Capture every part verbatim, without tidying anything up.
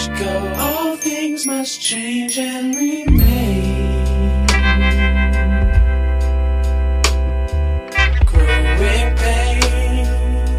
you go, all things must change and remain. Growing pains.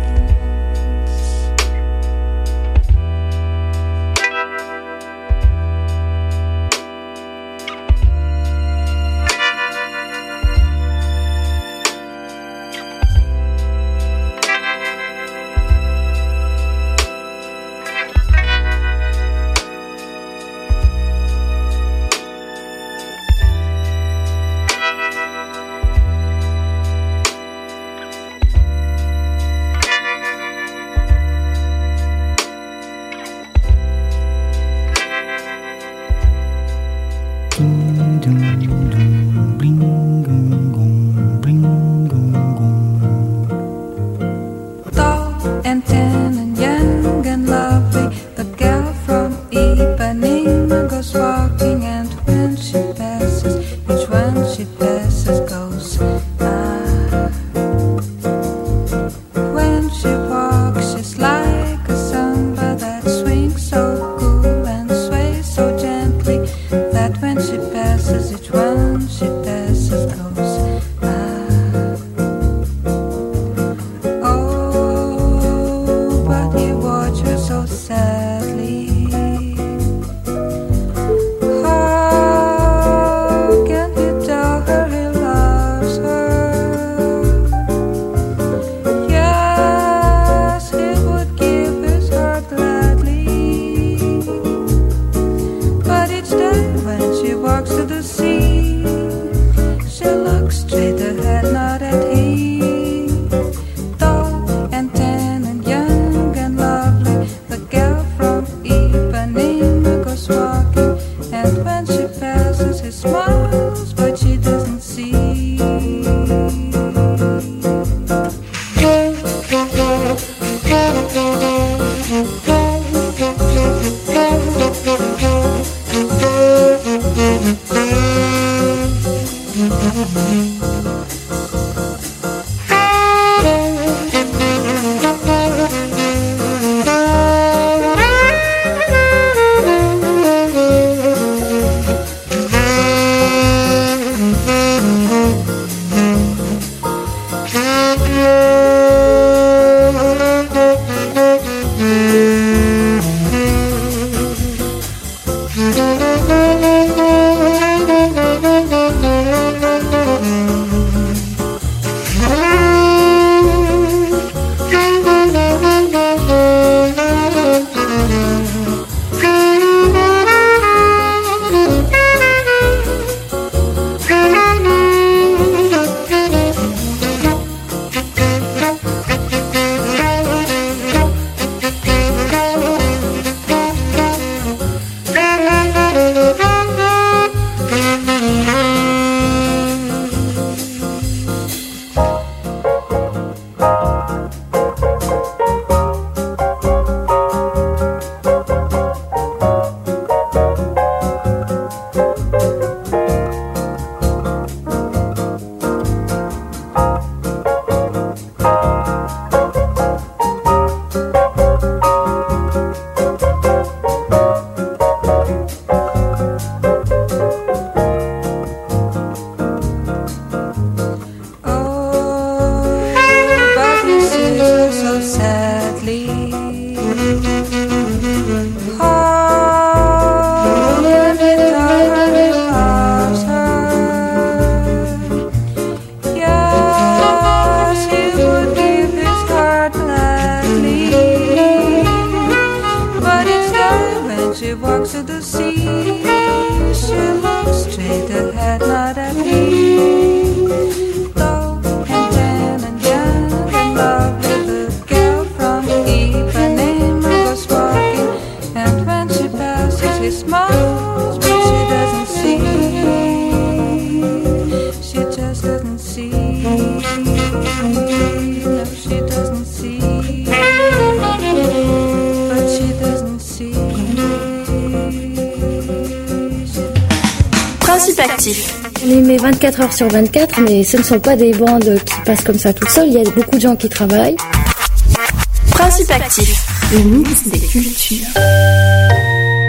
Principe actif. On émet vingt-quatre heures sur vingt-quatre, mais ce ne sont pas des bandes qui passent comme ça tout seul. Il y a beaucoup de gens qui travaillent. Principe actif. Le mix des cultures.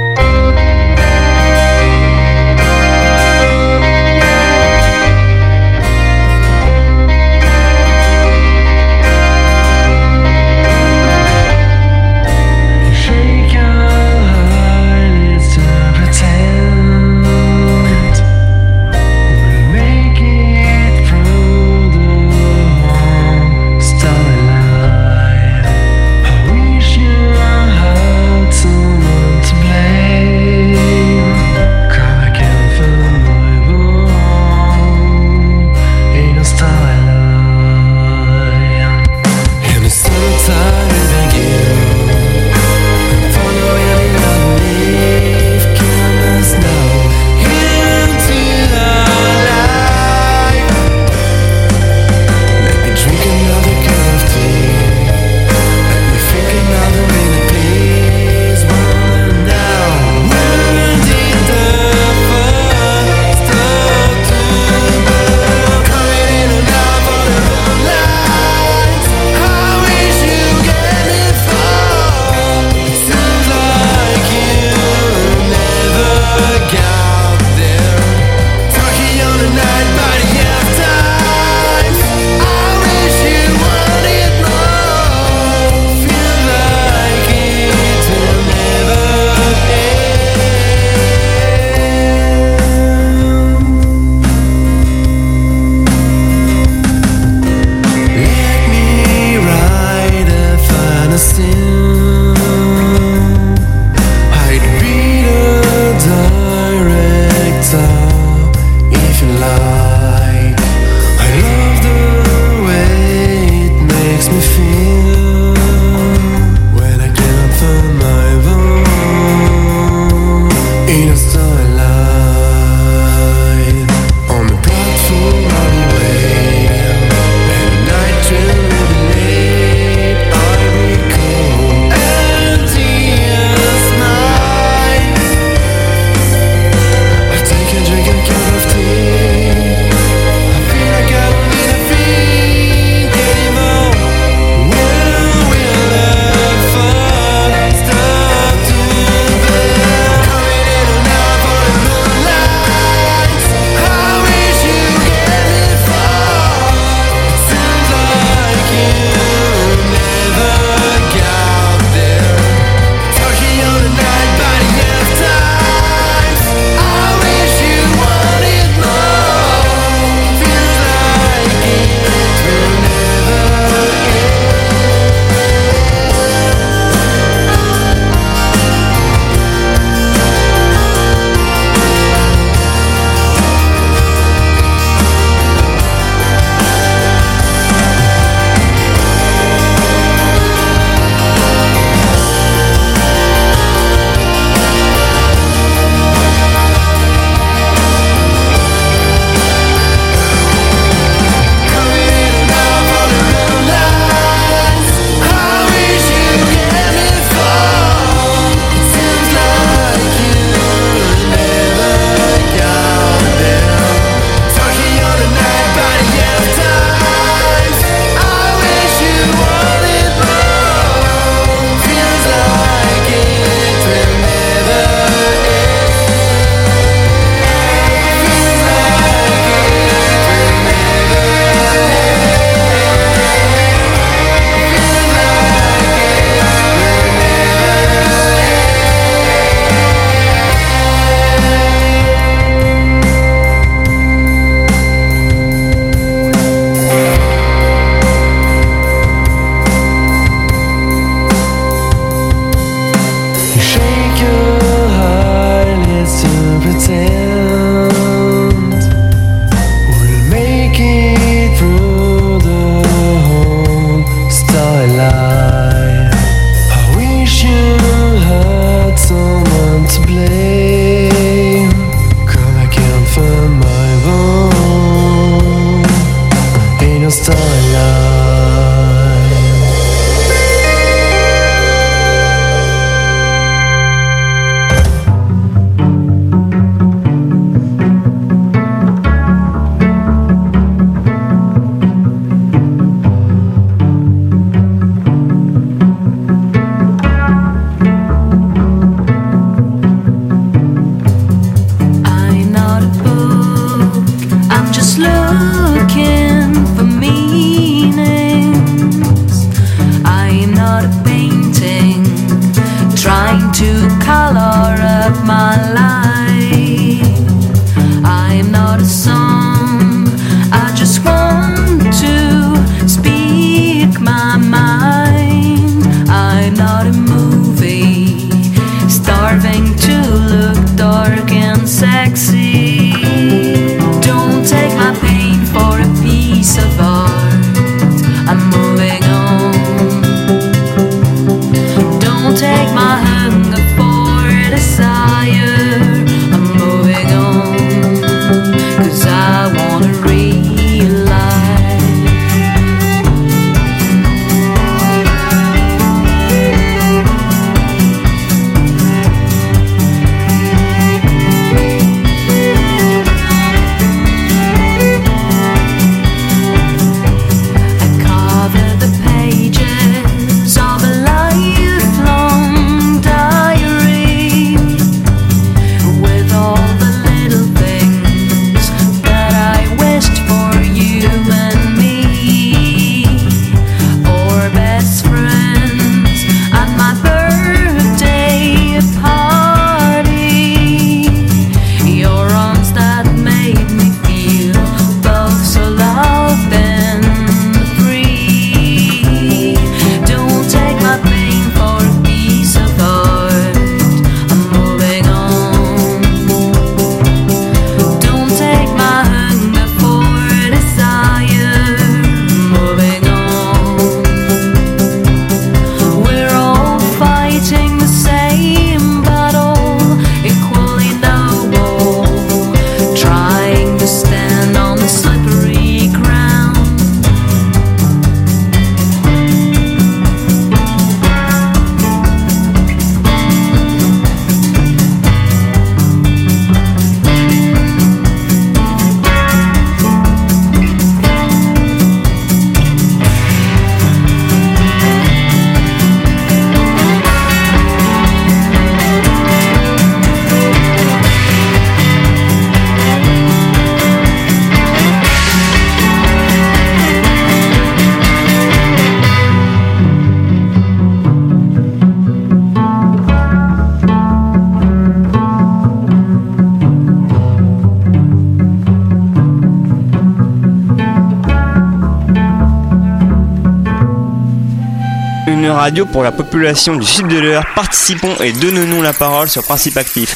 une radio pour la population du sud de l'Eure. Participons et donnons-nous la parole sur Principe Actif.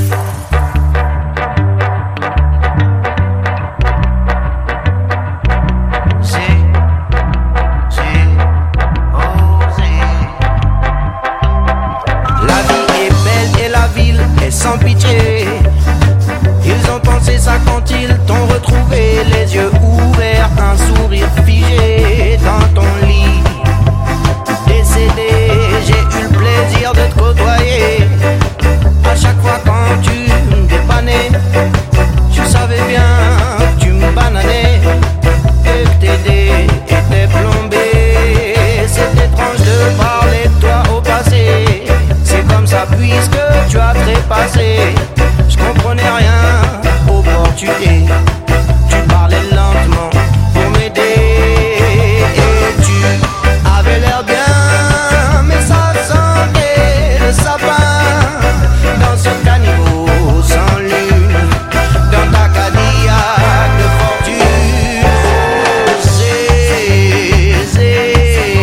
Sans pitié, ils ont pensé ça quand ils t'ont retrouvé, les yeux ouverts, un sourire figé dans ton lit. Décédé, j'ai eu le plaisir de te côtoyer. À chaque fois quand tu me dépannais, tu savais bien que tu me bananais et que tes dés étaient plombés. C'est étrange de parler de toi au passé. C'est comme ça puisque tu as trépassé. Je comprenais rien au portugais. Tu parlais lentement pour m'aider. Et tu avais l'air bien, mais ça sentait le sapin. Dans ce caniveau sans lune, dans ta Cadillac de fortune. Zé, zé,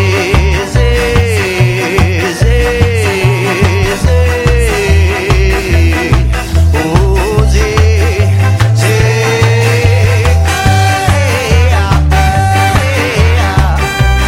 zé, zé, zé. Oh, zé, zé. Hey, ah, hey, ah.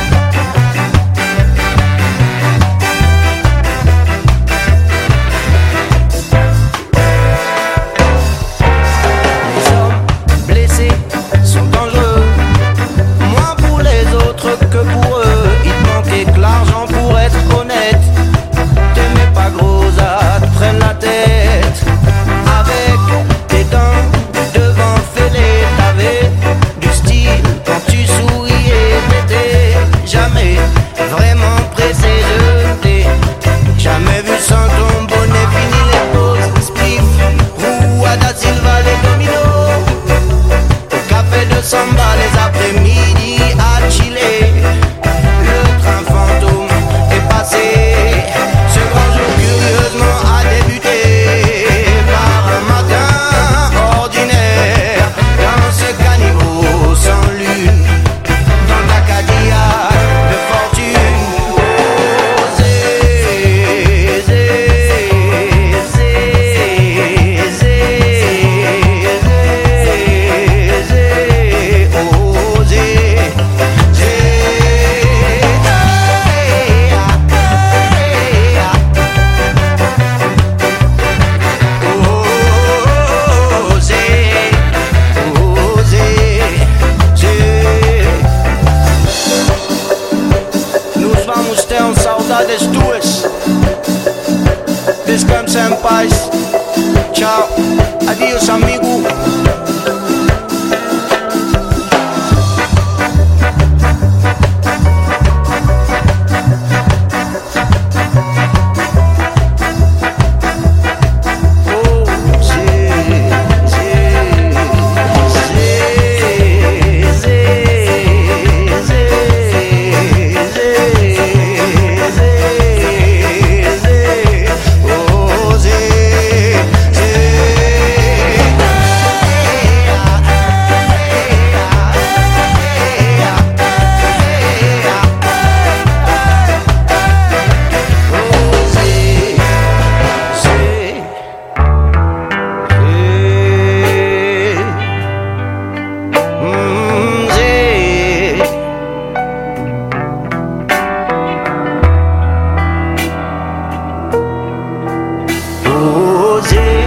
Les hommes blessés sont dangereux, moins pour les autres que pour eux. Il te manquait que l'argent pour être honnête. T'aimais pas gros, ça te prenne la tête. Avec tes dents devant fêlées, t'avais du style quand tu souriais. T'étais jamais vraiment pressé, je ne t'ai jamais vu sans ton bonnet fini les pauses. Spliff, Rua da Silva, les dominos. Au café de Samba, les après-midi à chiller. Le train fantôme est passé. Ce grand jour curieusement a débuté par un matin ordinaire. Dans ce caniveau sans lune, dans ta Cadillac de fortune. Oh, zé, zé, zé, zé, zé, zé. Oh, zé, zé. Hey, ah, hey, ah. Oh, zé, oh, zé, zé. Nos vamos ter um saudades tuas. Descansa em paz. Tchau, adiós amigo. Oh, zé, zé, zé, zé, zé, zé, zé. Oh, zé, zé. Hey, ah, hey, ah, hey, ah, hey, ah. Oh, zé, zé. Mm, zé. Oh, zé.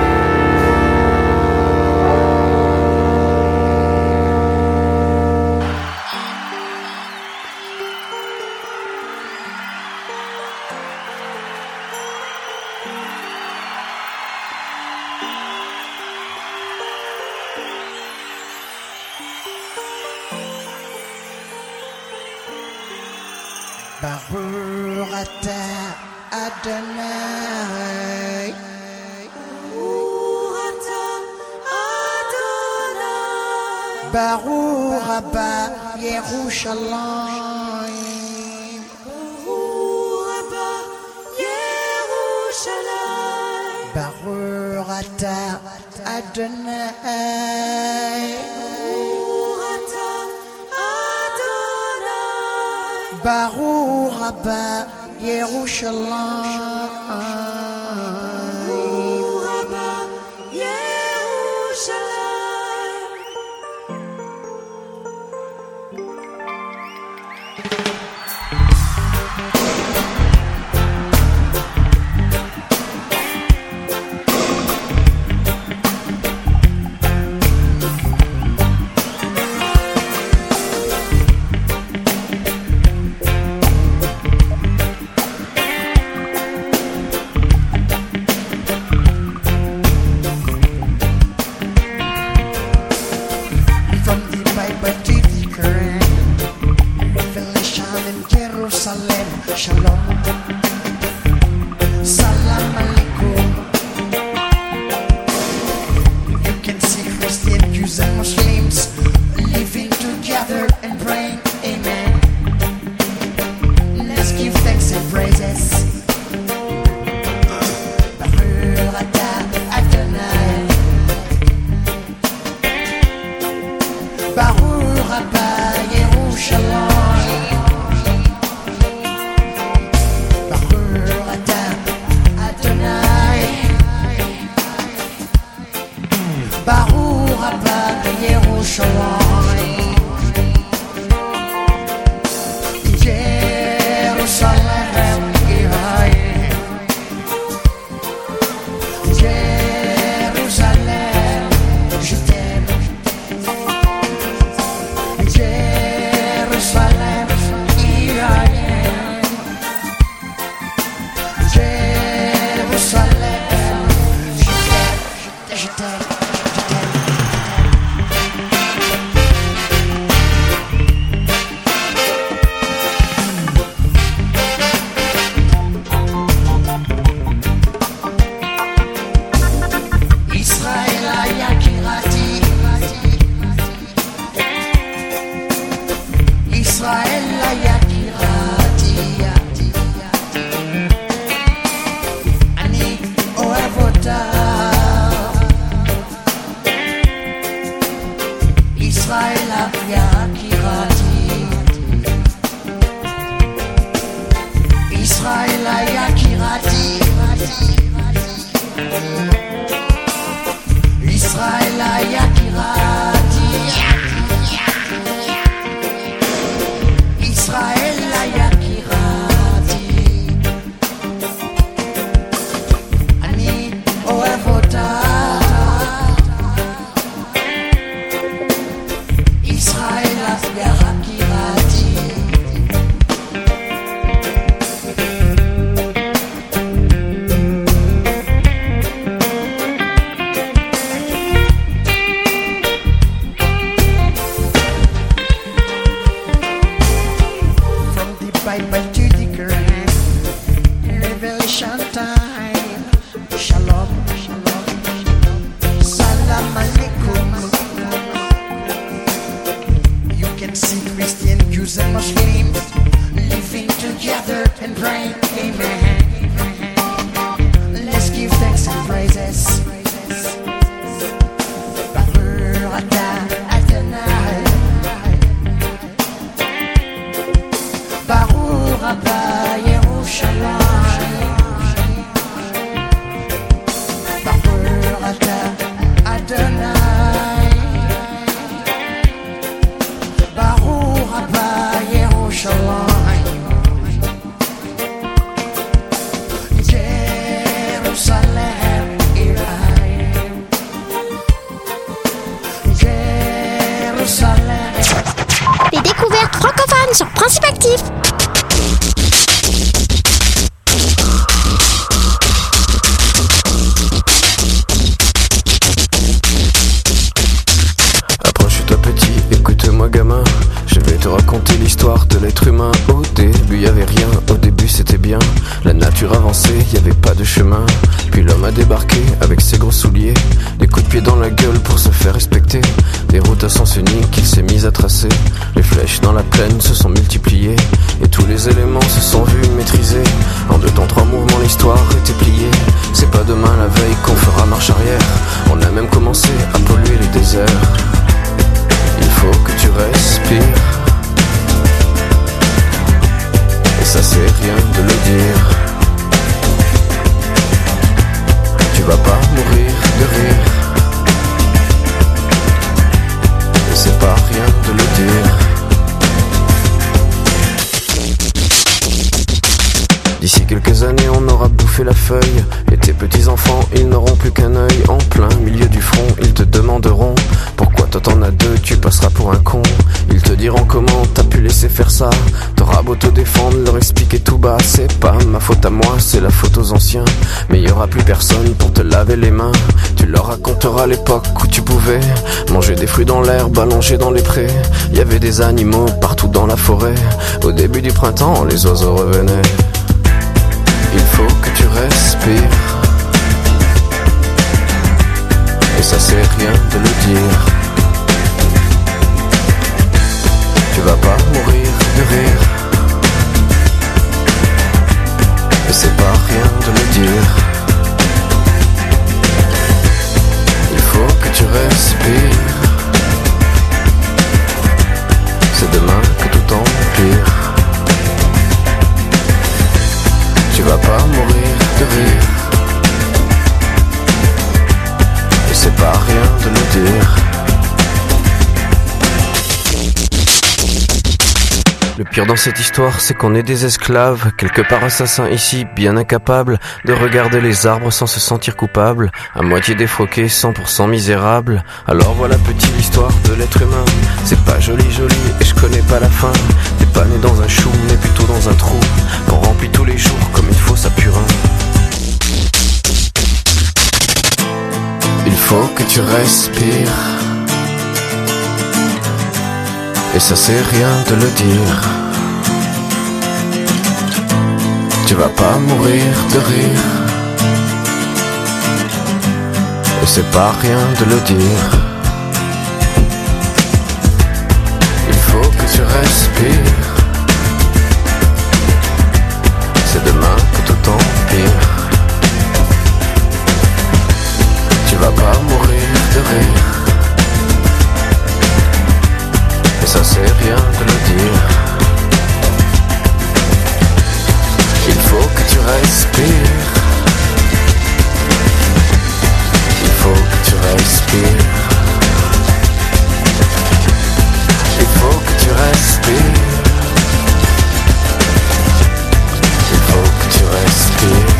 Barurata Adonai. Baruraba Yerushalayim. Barurata Adonai. Barou Rabat Yerushalayim. Les découvertes francophones sur Principe Actif. Approche-toi petit, écoute-moi gamin. Je vais te raconter l'histoire de l'être humain. Au début y avait rien, au début c'était bien. La nature avançait, y avait pas de chemin. Puis l'homme a débarqué avec ses gros souliers, des coups de pied dans la gueule pour se faire respecter. Des routes à sens unique qu'il s'est mis à tracer. Les flèches dans la plaine se sont multipliées, et tous les éléments se sont vus maîtrisés. En deux temps trois mouvements l'histoire était pliée. C'est pas demain la veille qu'on fera marche arrière. On a même commencé à polluer les déserts. Il faut que tu respires. quelques années on aura bouffé la feuille. Et tes petits enfants ils n'auront plus qu'un œil. En plein milieu du front ils te demanderont pourquoi toi t'en as deux, tu passeras pour un con. Ils te diront comment t'as pu laisser faire ça. T'auras beau te défendre, leur expliquer tout bas. C'est pas ma faute à moi, c'est la faute aux anciens. Mais y aura plus personne pour te laver les mains. Tu leur raconteras l'époque où tu pouvais manger des fruits dans l'herbe, allonger dans les prés. Y avait des animaux partout dans la forêt. Au début du printemps, les oiseaux revenaient. Il faut que tu respires. Et ça c'est rien de le dire. Tu vas pas mourir de rire. Et c'est pas rien de le dire. Il faut que tu respires. C'est demain que tout empire. Tu vas pas mourir de rire. Et c'est pas rien de le dire. Le pire dans cette histoire, c'est qu'on est des esclaves, quelque part assassins ici, bien incapables de regarder les arbres sans se sentir coupables, à moitié défroqués, cent pour cent misérables. Alors voilà petite l'histoire de l'être humain. C'est pas joli joli et je connais pas la fin. T'es pas né dans un chou, mais plutôt dans un trou qu'on remplit tous les jours comme il faut sa purin. Il faut que tu respires. Et ça c'est rien de le dire. Tu vas pas mourir de rire. Et c'est pas rien de le dire. Il faut que tu respires. C'est demain que tout empire. Tu vas pas mourir de rire. Et ça c'est rien de le dire. Il faut que tu respires. Il faut que tu respires. Il faut que tu respires. Il faut que tu respires.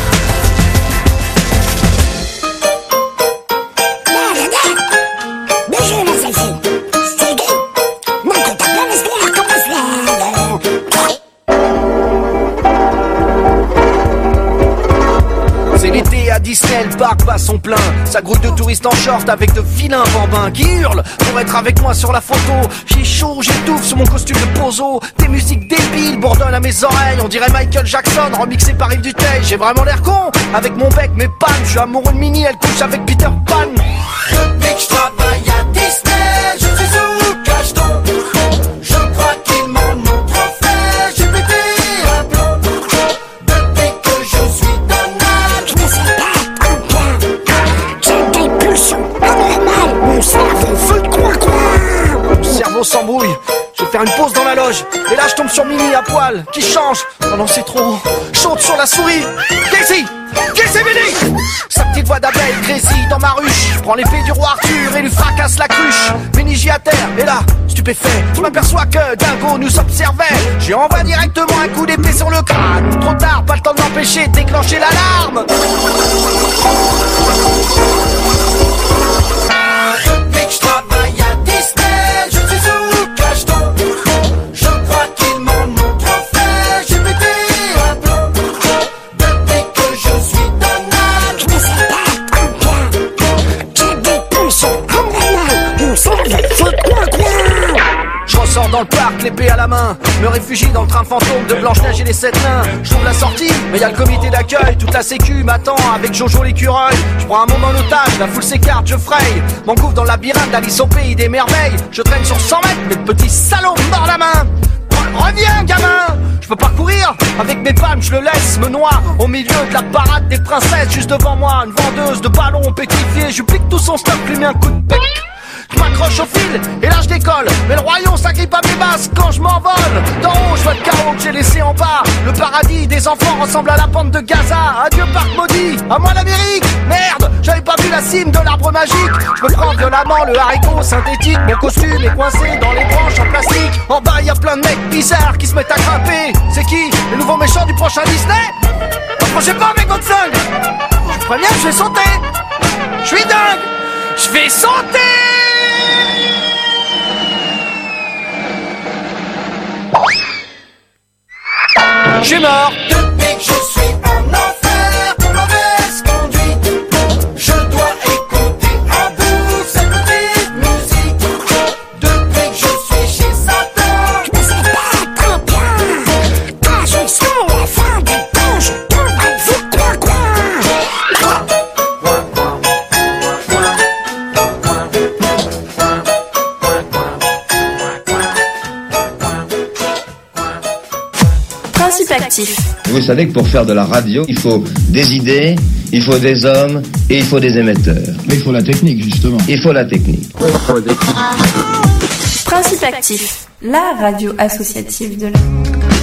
Disney, le parc bat son plein. Ça grouille de touristes en short avec de vilains bambins qui hurlent pour être avec moi sur la photo. J'ai chaud, j'étouffe sous mon costume de pozo. Des musiques débiles bourdonnent à mes oreilles. On dirait Michael Jackson remixé par Yves Duteil. J'ai vraiment l'air con avec mon bec, mes pannes. Je suis amoureux de Minnie, elle couche avec Peter Pan. Depuis que je travaille à Disney, je suis sous cacheton. Je crois qu'ils m'en ont trop fait. J'ai pété un plomb. Depuis que je suis Donald, je me suis mon cerveau fout quoi quoi. Mon cerveau s'embrouille. Je vais faire une pause dans la loge. Et là je tombe sur Minnie à poil qui change. Oh non c'est trop. Chante sur la souris. Casey, Casey Minnie. Sa petite voix d'abeille grésille dans ma ruche. Je prends l'épée du roi Arthur et lui fracasse la cruche. Minnie j'y à terre. Et là stupéfait, je m'aperçois que Dingo nous observait. J'y envoie directement un coup d'épée sur le crâne. Trop tard, pas le temps de m'empêcher de déclencher l'alarme. Depuis que je travaille à Disney, je suis sous cacheton. Je crois qu'ils m'en ont trop fait. J'ai pété un plomb. Depuis que je suis Donald, je me sais pas combien. J'ai des pulsions anormales. Mon cerveau fout quoi quoi. Je ressors dans le parc, l'épée à la main. Me réfugie dans le train fantôme de Blanche-Neige et les sept nains. Je trouve la sortie, mais y'a le comité d'accueil. Toute la sécu m'attend avec Jojo l'écureuil. Je prends un moment en otage, la foule s'écarte, je fraye. M'engouffre dans le labyrinthe d'Alice au pays des merveilles. Je traîne sur cent mètres, mais le petit salaud me mord la main. Reviens gamin. Je peux pas courir, avec mes palmes je le laisse me noie au milieu de la parade des princesses. Juste devant moi, une vendeuse de ballons pétrifiés. Je pique tout son stock, lui mets un coup de bec. Je m'accroche au fil et là je décolle. Mais le royaume s'agrippe à mes basses quand je m'envole. D'en haut je vois le chaos que j'ai laissé en bas. Le paradis des enfants ressemble à la pente de Gaza. Adieu parc maudit, à moi l'Amérique. Merde, j'avais pas vu la cime de l'arbre magique. Je me prends violemment le haricot synthétique. Mon costume est coincé dans les branches en plastique. En bas y a plein de mecs bizarres qui se mettent à grimper. C'est qui? Les nouveaux méchants du prochain Disney? Approchez pas mes Godson. Je préviens, je vais sauter. Je suis dingue. Je vais sauter. Je suis mort. Depuis que je suis en enfer pour mauvaise conduite, je dois écouter à bout cette petite musique. Depuis que je suis chez Satan, Je me sens pas trop bien. Quand je sens la fin du temps, je tombe à vous quoi quoi. Principe actif. Vous savez que pour faire de la radio, il faut des idées, il faut des hommes et il faut des émetteurs. Mais il faut la technique, justement. Il faut la technique. Principe actif. La radio associative de la...